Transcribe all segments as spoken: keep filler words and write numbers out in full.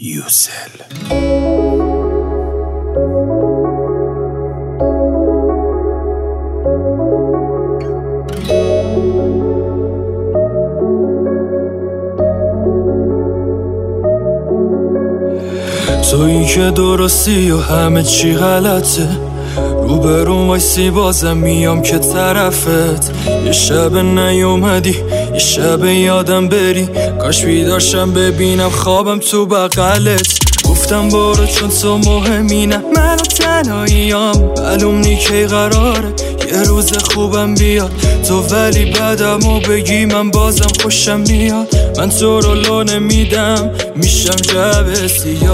یوسل. تویی که درستی و همه چی غلطه، روبرون وایسی بازم میام که طرفت. یه شب نیومدی، یه شب یادم بری، کاش بیدارشم ببینم خوابم تو بغلت. گفتم برو چون تو مهمینم، من و تنهاییم، معلوم نی کی قراره یه روز خوبم بیاد. تو ولی بعدمو بگی من بازم خوشم میاد. من تو رو لو نمیدم، میشم جب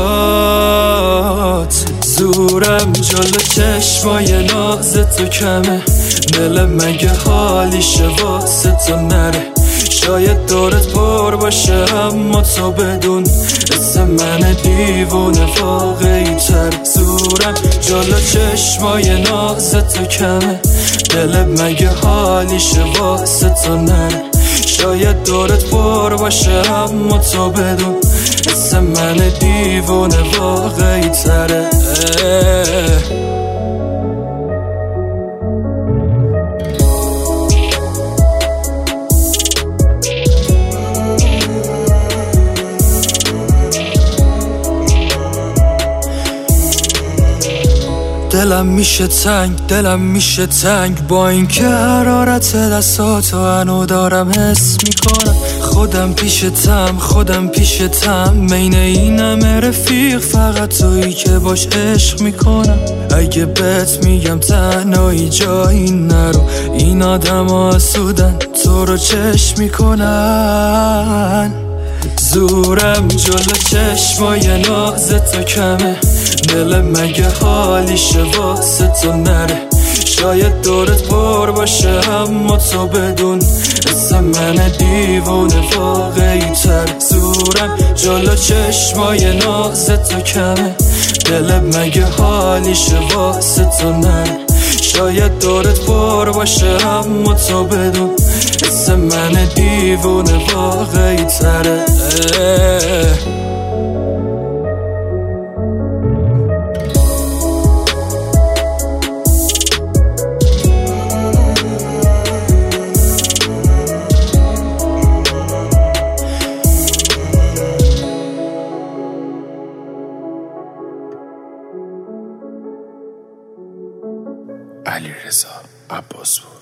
سیات. زورم جلو چشمای ناز تو کمه، دلم مگه حالیشه واسه تو نره. شاید دورت پر باشه اما تو بدون، اسم من دیوونه واقعی تر. زورم جلو چشمای ناز تو کمه، دلم مگه حالیشه واسه تو نره. شاید دورت پر باشه اما تو بدون، اسم من دیوونه واقعی تره. دلم میشه تنگ، دلم میشه تنگ، با این که حرارت دستاتو هنو دارم حس میکنم. خودم پیشتم، خودم پیشتم، بین این همه رفیق فقط تویی که باش عشق میکنم. اگه بهت میگم تنهایی جایی نرو، این آدم ها سودن تو رو چشم میکنن. زورم جلو چشمای ناز تو کمه، دلم مگه حالیشه واسه تو نره. شاید دورت پر باشه اما تو بدون، اسم من دیوونه واقعی تر. زورم جلو چشمای ناز تو کمه، دلم مگه حالیشه واسه تو نره. شاید دورت پر باشه اما تو بدون، اسم من دیوونه واقعی تره. علیرضا عباسپور.